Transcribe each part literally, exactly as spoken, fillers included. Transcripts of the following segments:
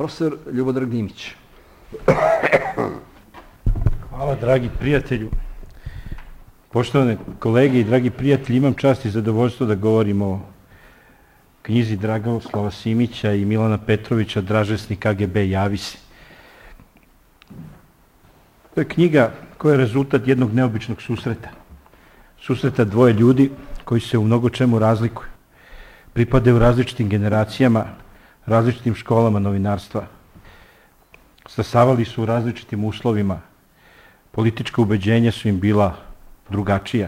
Profesor Ljubodrag Dimić. Hvala, dragi prijatelju. Poštovane kolege i dragi prijatelji, imam čast i zadovoljstvo da govorim o knjizi Dragoslava Simića i Milana Petrovića Dražesni K G B javi se. To je knjiga koja je rezultat jednog neobičnog susreta. Susreta dvoje ljudi koji se u mnogo čemu razlikuju. Pripadaju različitim generacijama, različitim školama novinarstva. Stasavali su u različitim uslovima. Politička ubeđenja su im bila drugačija,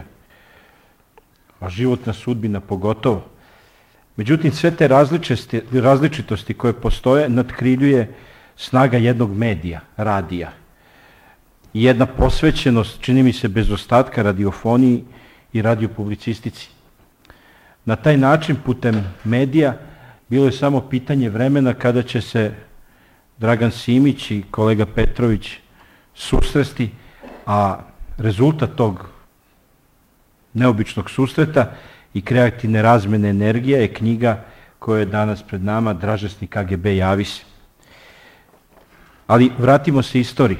a životna sudbina pogotovo. Međutim, sve te različitosti koje postoje natkriljuje snaga jednog medija, radija. I jedna posvećenost, čini mi se, bez ostatka radiofoniji i radiopublicistici. Na taj način, putem medija, bilo je samo pitanje vremena kada će se Dragan Simić i kolega Petrović susresti, a rezultat tog neobičnog susreta i kreativne razmene energije je knjiga koja je danas pred nama, Dražesni K G B javi se. Ali vratimo se istoriji.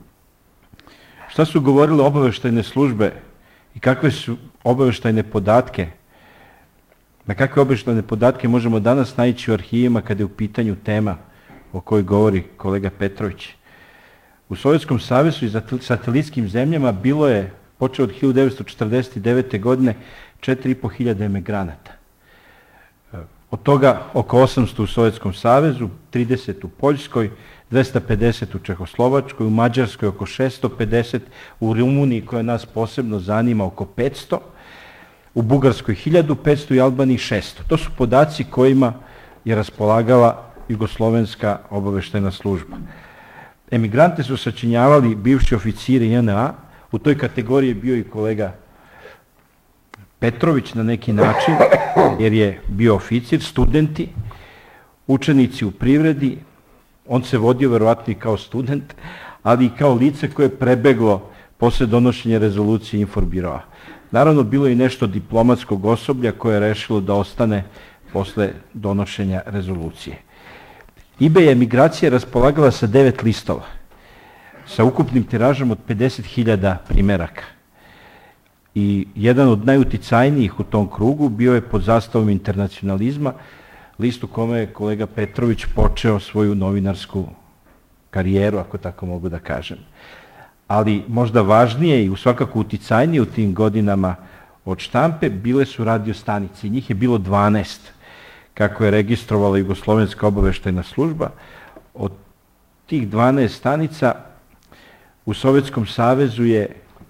Šta su govorile obaveštajne službe i kakve su obaveštajne podatke, na kakve obaveštajne podatke možemo danas naići u arhivima kada je u pitanju tema o kojoj govori kolega Petrović. U Sovjetskom savezu i satelitskim zemljama bilo je, počeo od hiljadu devetsto četrdeset devete. godine, četiri i po hiljade emigranata. Od toga oko osamsto u Sovjetskom savezu, trideset u Poljskoj, dvesta pedeset u Čehoslovačkoj, u Mađarskoj oko šesto pedeset, u Rumuniji, koja nas posebno zanima, oko petsto, u Bugarskoj hiljadu petsto i Albaniji šesto. To su podaci kojima je raspolagala Jugoslovenska obaveštajna služba. Emigrante su sačinjavali bivši oficiri J N A, u toj kategoriji je bio i kolega Petrović na neki način, jer je bio oficir, studenti, učenici u privredi, on se vodio verovatno i kao student, ali i kao lice koje je prebeglo posle donošenja rezolucije Inforbiroa. Naravno, bilo je i nešto diplomatskog osoblja koje je rešilo da ostane posle donošenja rezolucije. eBay emigracija je raspolagala sa devet listova, sa ukupnim tiražom od pedeset hiljada primeraka. I jedan od najuticajnijih u tom krugu bio je pod zastavom internacionalizma, list u kome je kolega Petrović počeo svoju novinarsku karijeru, ako tako mogu da kažem. Ali možda važnije i svakako uticajnije u tim godinama od štampe bile su radiostanice. Njih je bilo dvanaest, kako je registrovala Jugoslovenska obaveštajna služba. Od tih dvanaest stanica u Sovjetskom savezu je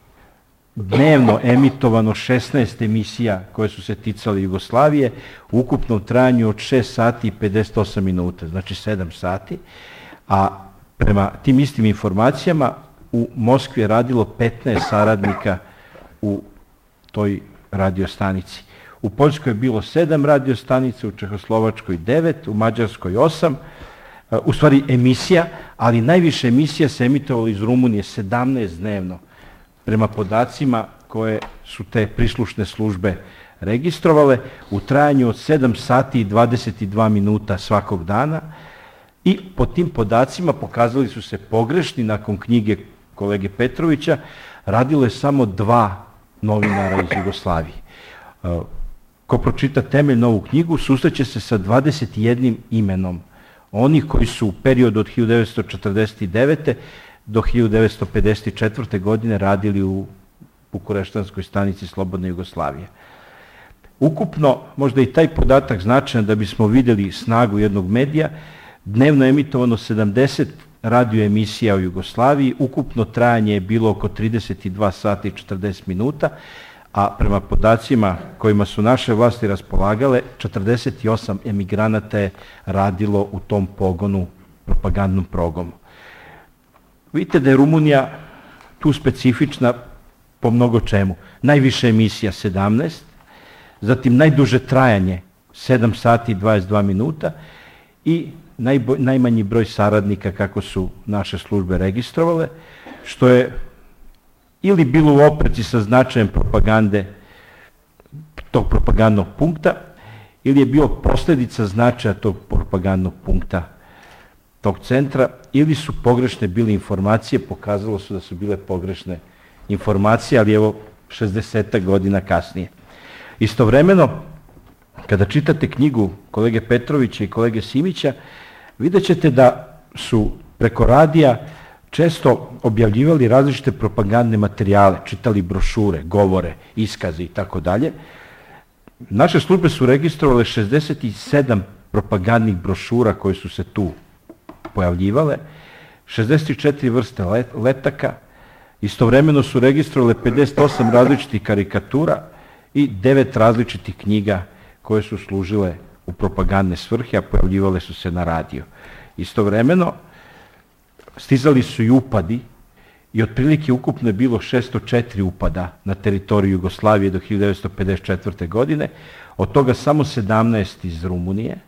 dnevno emitovano šesnaest emisija koje su se ticale Jugoslavije u ukupnom trajanju od šest sati i pedeset osam minuta, znači sedam sati, a prema tim istim informacijama u Moskvi je radilo petnaest saradnika u toj radiostanici. U Poljskoj je bilo sedam radiostanica, u Čehoslovačkoj devet, u Mađarskoj osam, u stvari emisija, ali najviše emisija se emitovalo iz Rumunije, sedamnaest dnevno, prema podacima koje su te prislušne službe registrovale, u trajanju od sedam sati i dvadeset dva minuta svakog dana, i po tim podacima pokazali su se pogrešni. Nakon knjige kolege Petrovića radilo je samo dva novinara iz Jugoslavije. Ko pročita temeljno ovu knjigu, susreće se sa dvadeset jednim imenom onih koji su u periodu od hiljadu devetsto četrdeset devete. do hiljadu devetsto pedeset četvrte. godine radili u Bukureštanskoj stanici Slobodne Jugoslavije. Ukupno, možda i taj podatak značajan da bismo videli snagu jednog medija, dnevno je emitovano sedamdeset radio emisija u Jugoslaviji, ukupno trajanje je bilo oko trideset dva sata i četrdeset minuta, a prema podacima kojima su naše vlasti raspolagale, četrdeset osam emigranata je radilo u tom pogonu, propagandnom programu. Vidite da je Rumunija tu specifična po mnogo čemu. Najviše emisija sedamnaest, zatim najduže trajanje sedam sati i dvadeset dva minuta i najmanji broj saradnika kako su naše službe registrovale, što je ili bilo u opreci sa značajem propagande tog propagandnog punkta, ili je bio posljedica značaja tog propagandnog punkta. tog centra, ili su pogrešne bile informacije, pokazalo su da su bile pogrešne informacije, ali evo šezdesetak godina kasnije. Istovremeno, kada čitate knjigu kolege Petrovića i kolege Simića, vidjet ćete da su preko radija često objavljivali različite propagandne materijale, čitali brošure, govore, iskaze i tako dalje. Naše službe su registrovale šezdeset sedam propagandnih brošura koje su se tu pojavljivale, šezdeset četiri vrste letaka, istovremeno su registrovale pedeset osam različitih karikatura i devet različitih knjiga koje su služile u propagandne svrhe, a pojavljivale su se na radio. Istovremeno stizali su i upadi i otprilike ukupno je bilo šesto četiri upada na teritoriju Jugoslavije do hiljadu devetsto pedeset četvrte. godine, od toga samo sedamnaest iz Rumunije.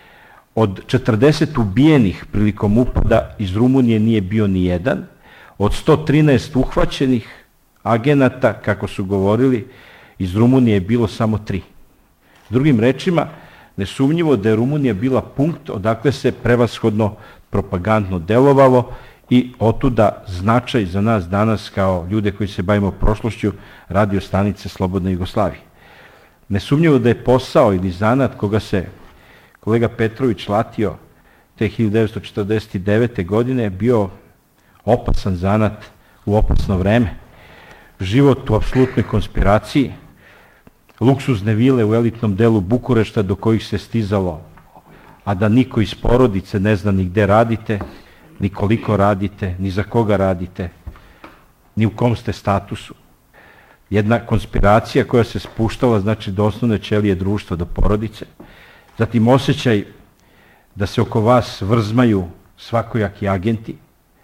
Od četrdeset ubijenih prilikom upada iz Rumunije nije bio ni jedan, od sto trinaest uhvaćenih agenata, kako su govorili, iz Rumunije je bilo samo tri. Drugim rečima, nesumnjivo da je Rumunija bila punkt odakle se prevashodno propagandno delovalo i otuda značaj za nas danas kao ljude koji se bavimo prošlošću radio stanice Slobodne Jugoslavije. Nesumnjivo da je posao ili zanat koga se kolega Petrović latio te hiljadu devetsto četrdeset devete. godine bio opasan zanat u opasno vreme. Život u apsolutnoj konspiraciji, luksuzne vile u elitnom delu Bukurešta do kojih se stizalo, a da niko iz porodice ne zna ni gde radite, ni koliko radite, ni za koga radite, ni u kom ste statusu. Jedna konspiracija koja se spuštala, znači, do osnovne ćelije društva, do porodice. Zatim osjećaj da se oko vas vrzmaju svakojaki agenti.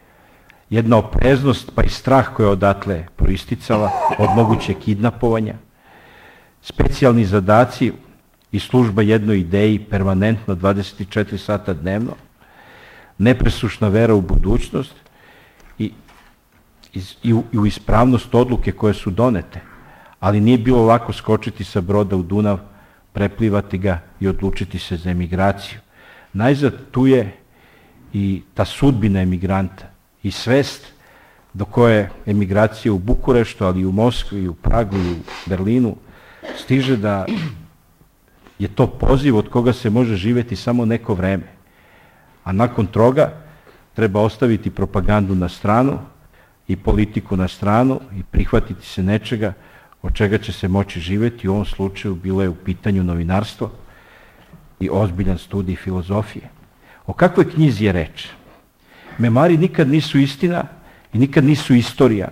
Jedna opreznost pa i strah koja je odatle proisticala od mogućeg kidnapovanja. Specijalni zadaci i služba jednoj ideji permanentno dvadeset četiri sata dnevno. Nepresušna vera u budućnost i, i, i, u, i u ispravnost odluke koje su donete. Ali nije bilo lako skočiti sa broda u Dunav, preplivati ga i odlučiti se za emigraciju. Najzad tu je i ta sudbina emigranta i svest do koje emigracija u Bukureštu, ali i u Moskvi, i u Pragu, i u Berlinu stiže da je to poziv od koga se može živjeti samo neko vreme. A nakon toga treba ostaviti propagandu na stranu i politiku na stranu i prihvatiti se nečega od čega će se moći živjeti. U ovom slučaju bilo je u pitanju novinarstvo i ozbiljan studij filozofije. O kakvoj knjizi je reč? Memari nikad nisu istina i nikad nisu istorija,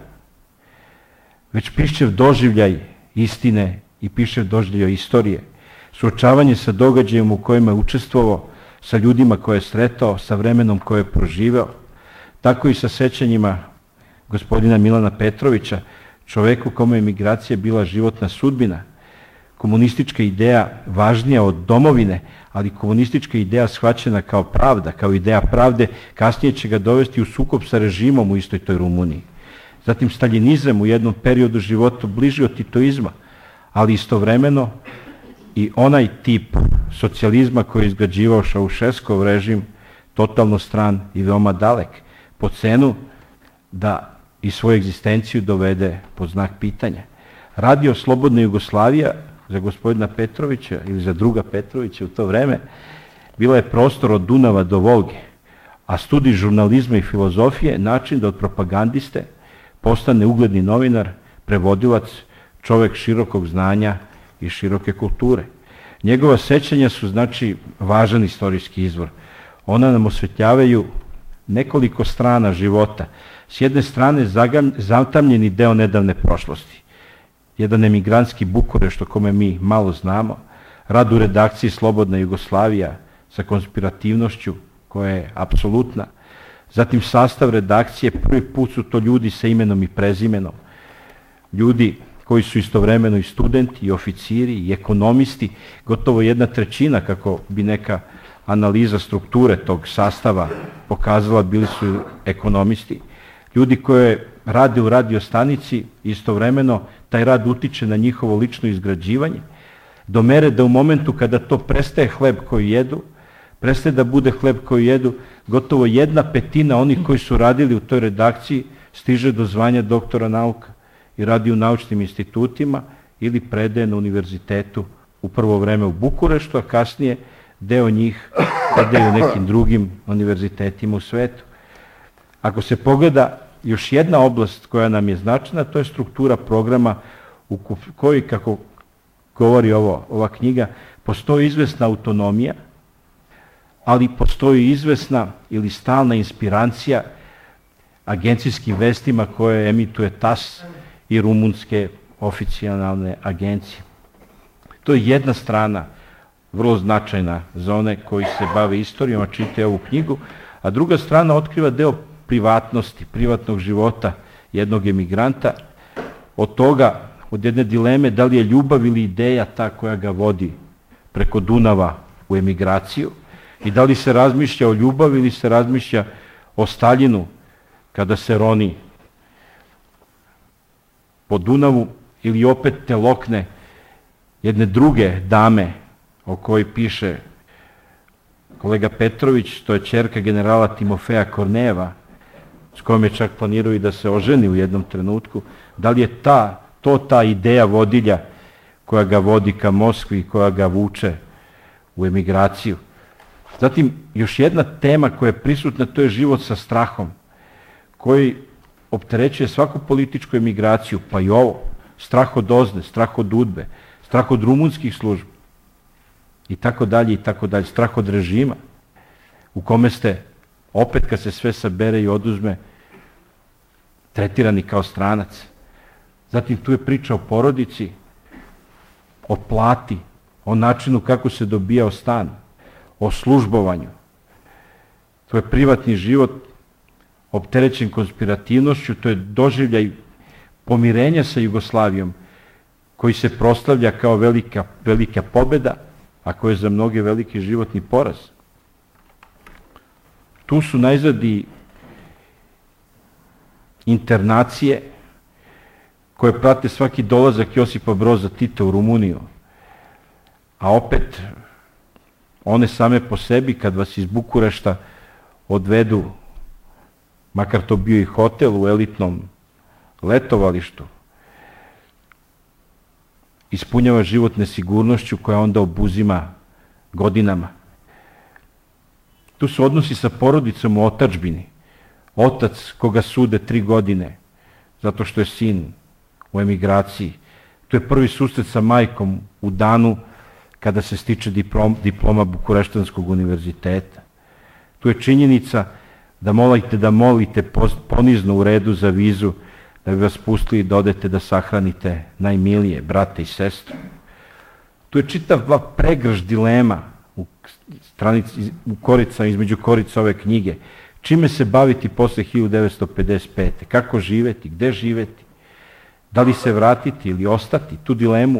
već pišev doživljaj istine i pišev doživljaj istorije. Suočavanje sa događajem u kojima je učestvovao, sa ljudima koje je sretao, sa vremenom koje je proživeo, tako i sa sećanjima gospodina Milana Petrovića, čoveku kome je emigracija bila životna sudbina. Komunistička ideja važnija od domovine, ali komunistička ideja shvaćena kao pravda, kao ideja pravde, kasnije će ga dovesti u sukob sa režimom u istoj toj Rumuniji. Zatim staljinizam u jednom periodu života bliži od titoizma, ali istovremeno i onaj tip socijalizma koji je izgrađivao Šaušeskov režim, totalno stran i veoma dalek, po cenu da i svoju egzistenciju dovede pod znak pitanja. Radio Slobodna Jugoslavija za gospodina Petrovića ili za druga Petrovića u to vreme bila je prostor od Dunava do Volge, a studij žurnalizma i filozofije način da od propagandiste postane ugledni novinar, prevodilac, čovek širokog znanja i široke kulture. Njegova sećanja su, znači, važan istorijski izvor. Ona nam osvetljavaju nekoliko strana života. S jedne strane zatamljeni deo nedavne prošlosti. Jedan emigrantski Bukurešt o kome mi malo znamo, rad u redakciji Slobodna Jugoslavija sa konspirativnošću koja je apsolutna. Zatim sastav redakcije, prvi put su to ljudi sa imenom i prezimenom. Ljudi koji su istovremeno i studenti, i oficiri, i ekonomisti, gotovo jedna trećina, kako bi neka analiza strukture tog sastava pokazala, bili su ekonomisti. Ljudi koji rade u radiostanici, istovremeno taj rad utiče na njihovo lično izgrađivanje, do mere da u momentu kada to prestaje hleb koji jedu, prestaje da bude hleb koji jedu, gotovo jedna petina onih koji su radili u toj redakciji stiže do zvanja doktora nauka i radi u naučnim institutima ili predaje na univerzitetu u prvo vreme u Bukureštu, a kasnije deo njih predaju nekim drugim univerzitetima u svetu. Ako se pogleda još jedna oblast koja nam je značajna, to je struktura programa u kojoj, kako govori ovo, ova knjiga, postoji izvesna autonomija, ali postoji izvesna ili stalna inspiracija agencijskim vestima koje emituje T A S i rumunske oficijalne agencije. To je jedna strana, vrlo značajna za one koji se bave istorijom, a čitaju ovu knjigu, a druga strana otkriva deo privatnosti, privatnog života jednog emigranta, od toga, od jedne dileme, da li je ljubav ili ideja ta koja ga vodi preko Dunava u emigraciju i da li se razmišlja o ljubavi ili se razmišlja o Staljinu kada se roni po Dunavu ili opet te lokne jedne druge dame o kojoj piše kolega Petrović, to je ćerka generala Timofeja Kornejeva, s kojom je čak planirao i da se oženi u jednom trenutku. Da li je ta, to ta ideja vodilja koja ga vodi ka Moskvi, koja ga vuče u emigraciju? Zatim, još jedna tema koja je prisutna, to je život sa strahom, koji opterećuje svaku političku emigraciju, pa i ovo, strah od Ozne, strah od Udbe, strah od rumunskih službi, i tako dalje, i tako dalje, strah od režima, u kome ste, opet kad se sve sabere i oduzme, tretirani kao stranac. Zatim tu je priča o porodici, o plati, o načinu kako se dobijao stan, o službovanju. To je privatni život opterećen konspirativnošću, to je doživljaj pomirenja sa Jugoslavijom, koji se proslavlja kao velika, velika pobeda, a koji je za mnoge veliki životni poraz. Tu su najzad i internacije koje prate svaki dolazak Josipa Broza Tita u Rumuniju, a opet one same po sebi, kad vas iz Bukurešta odvedu, makar to bio i hotel u elitnom letovalištu, ispunjava život nesigurnošću koja onda obuzima godinama. Tu su odnosi sa porodicom u otadžbini. Otac koga sude tri godine zato što je sin u emigraciji. Tu je prvi susret sa majkom u danu kada se stiče diplom, diploma Bukureštanskog univerziteta. Tu je činjenica da molite da molite ponizno u redu za vizu da bi vas pustili da odete da sahranite najmilije, brate i sestru. Tu je čitava pregrž dilema u, stranici, u korica, između korica ove knjige. Čime se baviti posle hiljadu devetsto pedeset pete? Kako živeti? Gde živeti? Da li se vratiti ili ostati? Tu dilemu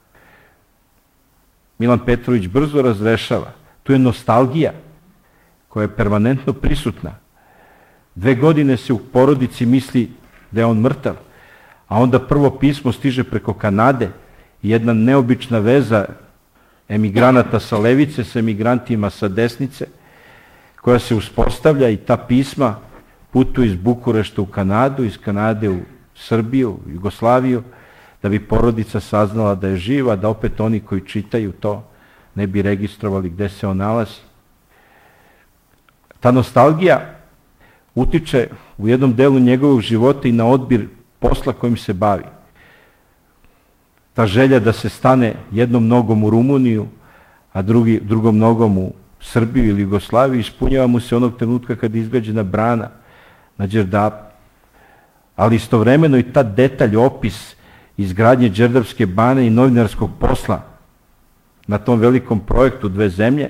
Milan Petrović brzo razrešava. Tu je nostalgija koja je permanentno prisutna. Dve godine se u porodici misli da je on mrtav, a onda prvo pismo stiže preko Kanade i jedna neobična veza emigranata sa levice sa emigrantima sa desnice, koja se uspostavlja i ta pisma putuju iz Bukurešta u Kanadu, iz Kanade u Srbiju, Jugoslaviju, da bi porodica saznala da je živa, da opet oni koji čitaju to ne bi registrovali gde se on nalazi. Ta nostalgija utiče u jednom delu njegovog života i na odbir posla kojim se bavi. Ta želja da se stane jednom nogom u Rumuniju, a drugi, drugom nogom u Srbiju ili Jugoslaviju, ispunjava mu se onog trenutka kad je izgrađena brana na Đerdapu. Ali istovremeno i ta detalj, opis izgradnje Đerdapske bane i novinarskog posla na tom velikom projektu Dve zemlje,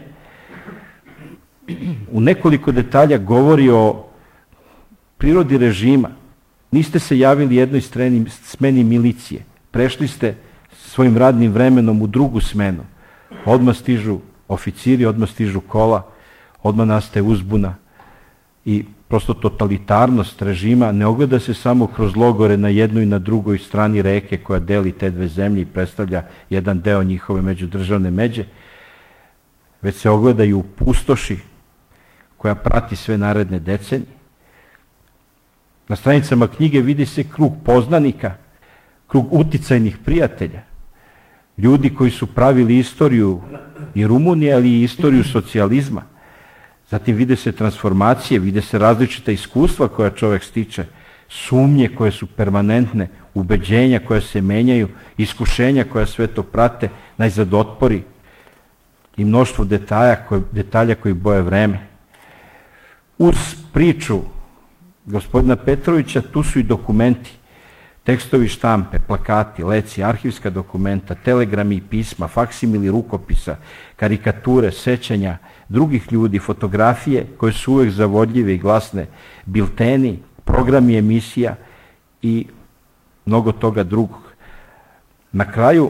u nekoliko detalja govori o prirodi režima. Niste se javili jednoj streni, smeni milicije. Prešli ste svojim radnim vremenom u drugu smenu. Odmah stižu oficiri, odmah stižu kola, odmah nastaje uzbuna i prosto totalitarnost režima ne ogleda se samo kroz logore na jednoj i na drugoj strani reke koja deli te dve zemlje i predstavlja jedan deo njihove međudržavne međe, već se ogleda i u pustoši koja prati sve naredne decenije. Na stranicama knjige vidi se krug poznanika, krug uticajnih prijatelja, ljudi koji su pravili istoriju i Rumunije, ali i istoriju socijalizma. Zatim vide se transformacije, vide se različita iskustva koja čovjek stiče, sumnje koje su permanentne, ubeđenja koja se menjaju, iskušenja koja sve to prate, najzad otpori i mnoštvo detalja, koje, detalja koji boje vreme. Uz priču gospodina Petrovića tu su i dokumenti, tekstovi štampe, plakati, leci, arhivska dokumenta, telegrami i pisma, faksimili rukopisa, karikature, sećanja drugih ljudi, fotografije koje su uvek zavodljive i glasne, bilteni, programi emisija i mnogo toga drugog. Na kraju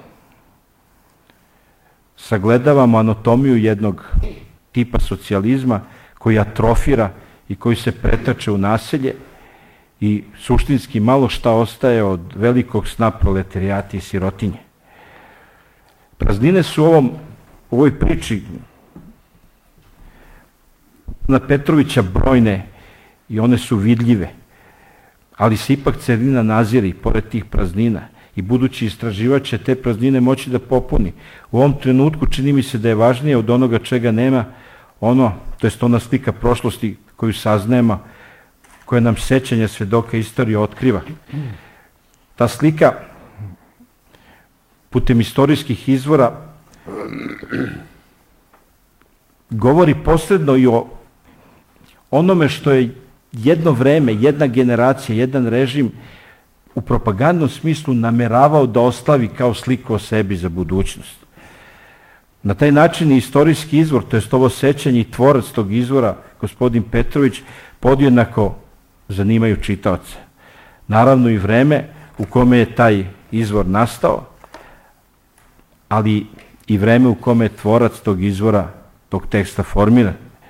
sagledavamo anatomiju jednog tipa socijalizma koji atrofira i koji se pretače u naselje i suštinski malo šta ostaje od velikog sna proletarijata i sirotinje. Praznine su u ovom, u ovoj priči na Petrovića brojne i one su vidljive, ali se ipak celina nazire i pored tih praznina i budući istraživač će te praznine moći da popuni. U ovom trenutku čini mi se da je važnije od onoga čega nema ono, to jest ona slika prošlosti koju saznajemo, koja nam sećanja svedoka istorije otkriva. Ta slika putem istorijskih izvora govori posredno i o onome što je jedno vreme, jedna generacija, jedan režim u propagandnom smislu nameravao da oslavi kao sliku o sebi za budućnost. Na taj način i istorijski izvor, to jest ovo sećanje i tvorac tog izvora, gospodin Petrović, podjednako zanimaju čitaoce. Naravno i vreme u kome je taj izvor nastao, ali i vreme u kome je tvorac tog izvora, tog teksta formiran.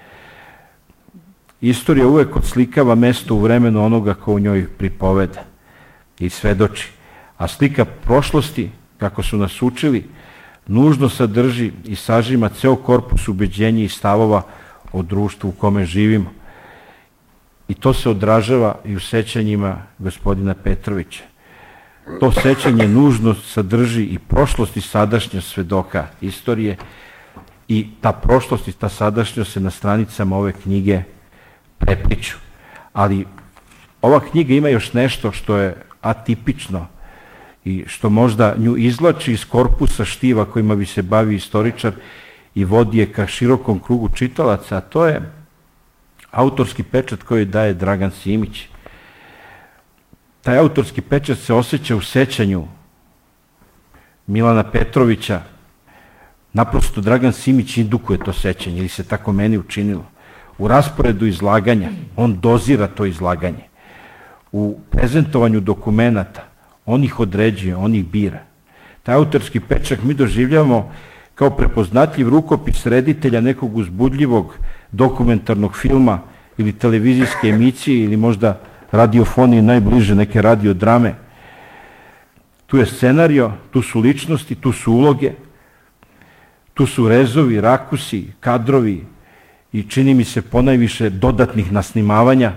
Istorija uvek odslikava mesto u vremenu onoga ko u njoj pripoveda i svedoči, a slika prošlosti, kako su nas učili, nužno sadrži i sažima ceo korpus ubeđenja i stavova o društvu u kome živimo. I to se odražava i u sećanjima gospodina Petrovića. To sećanje nužno sadrži i prošlost i sadašnjost svedoka istorije i ta prošlost i ta sadašnjost se na stranicama ove knjige prepliču. Ali ova knjiga ima još nešto što je atipično i što možda nju izvlači iz korpusa štiva kojima bi se bavi istoričar i vodi je ka širokom krugu čitalaca, a to je autorski pečat koji daje Dragan Simić. Taj autorski pečat se osjeća u sećanju Milana Petrovića. Naprosto Dragan Simić indukuje to sećanje, ili se tako meni učinilo. U rasporedu izlaganja, on dozira to izlaganje. U prezentovanju dokumenata, on ih određuje, on ih bira. Taj autorski pečat mi doživljavamo kao prepoznatljiv rukopis reditelja nekog uzbudljivog dokumentarnog filma ili televizijske emisije ili možda radiofonije, najbliže neke radiodrame. Tu je scenario, tu su ličnosti, tu su uloge, tu su rezovi, rakusi, kadrovi i čini mi se ponajviše dodatnih nasnimavanja,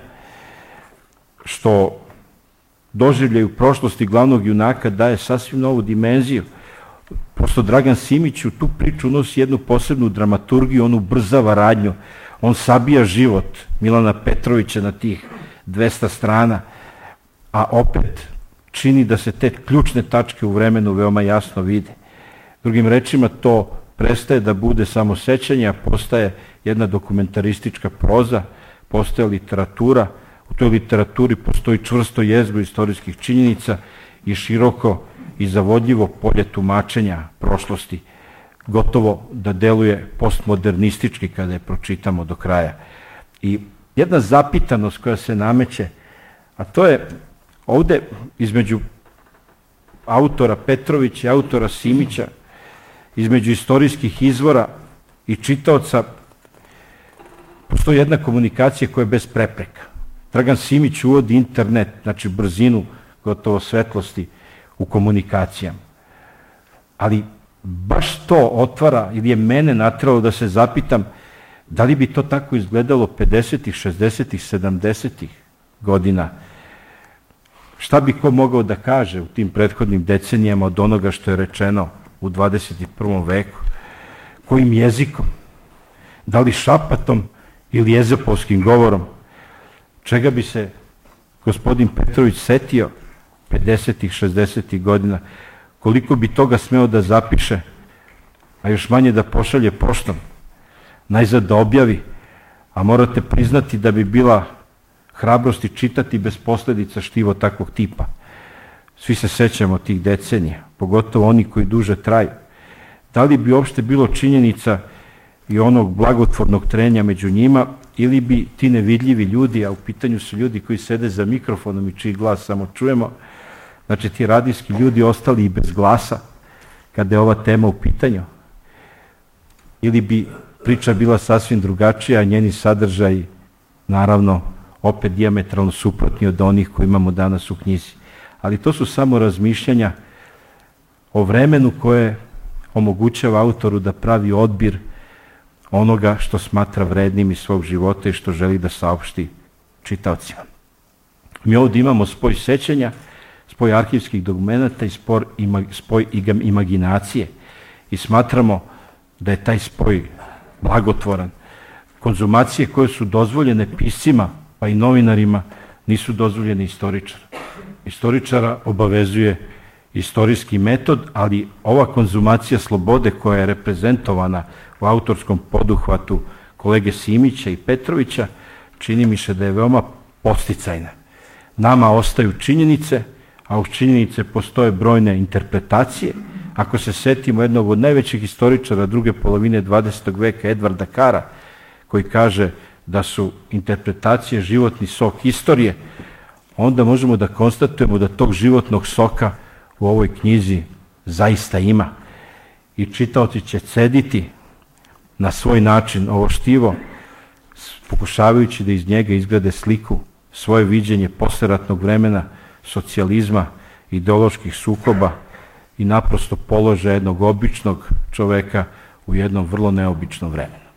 što doživljaju prošlosti glavnog junaka daje sasvim novu dimenziju. Prosto Dragan Simić u tu priču unosi jednu posebnu dramaturgiju, on ubrzava radnju, on sabija život Milana Petrovića na tih dvesta strana, a opet čini da se te ključne tačke u vremenu veoma jasno vide. Drugim rečima, to prestaje da bude samo sećanje, a postaje jedna dokumentaristička proza, postaje literatura. U toj literaturi postoji čvrsto jezgro istorijskih činjenica i široko i zavodljivo polje tumačenja prošlosti, gotovo da deluje postmodernistički kada je pročitamo do kraja. I jedna zapitanost koja se nameće, a to je ovde između autora Petrovića i autora Simića, između istorijskih izvora i čitaoca, postoji jedna komunikacija koja je bez prepreka. Dragan Simić uvodi internet, znači brzinu, gotovo svetlosti u komunikacijama. Ali baš to otvara, ili je mene nateralo da se zapitam, Da li bi to tako izgledalo pedesetih, šezdesetih, sedamdesetih godina? Šta bi ko mogao da kaže u tim prethodnim decenijama od onoga što je rečeno u dvadeset prvom veku? Kojim jezikom? Da li šapatom ili ezopovskim govorom? Čega bi se gospodin Petrović setio pedesetih, šezdesetih godina? Koliko bi toga smeo da zapiše, a još manje da pošalje poštom? Najzad da objavi, a morate priznati da bi bila hrabrosti čitati bez posledica štivo takvog tipa. Svi se sećamo tih decenija, pogotovo oni koji duže traju. Da li bi uopšte bilo činjenica i onog blagotvornog trenja među njima, ili bi ti nevidljivi ljudi, a u pitanju su ljudi koji sede za mikrofonom i čiji glas samo čujemo, znači ti radijski ljudi ostali i bez glasa kada je ova tema u pitanju, ili bi priča bila sasvim drugačija, a njeni sadržaj, naravno, opet dijametralno suprotni od onih koji imamo danas u knjizi. Ali to su samo razmišljanja o vremenu koje omogućava autoru da pravi odbir onoga što smatra vrednim iz svog života i što želi da saopšti čitaocima. Mi ovdje imamo spoj sećanja, spoj arhivskih dokumenta i spoj imaginacije i smatramo da je taj spoj blagotvoran. Konzumacije koje su dozvoljene piscima pa i novinarima nisu dozvoljene istoričara. Istoričara obavezuje istorijski metod, ali ova konzumacija slobode koja je reprezentovana u autorskom poduhvatu kolege Simića i Petrovića čini mi se da je veoma podsticajna. Nama ostaju činjenice, a uz činjenice postoje brojne interpretacije. Ako se setimo jednog od najvećih istoričara druge polovine dvadesetog veka, Edvarda Kara, koji kaže da su interpretacije životni sok istorije, onda možemo da konstatujemo da tog životnog soka u ovoj knjizi zaista ima. I čitaoci će cediti na svoj način ovo štivo, pokušavajući da iz njega izgrade sliku, svoje viđenje posleratnog vremena, socijalizma, ideoloških sukoba i naprosto položaja jednog običnog čoveka u jednom vrlo neobičnom vremenu.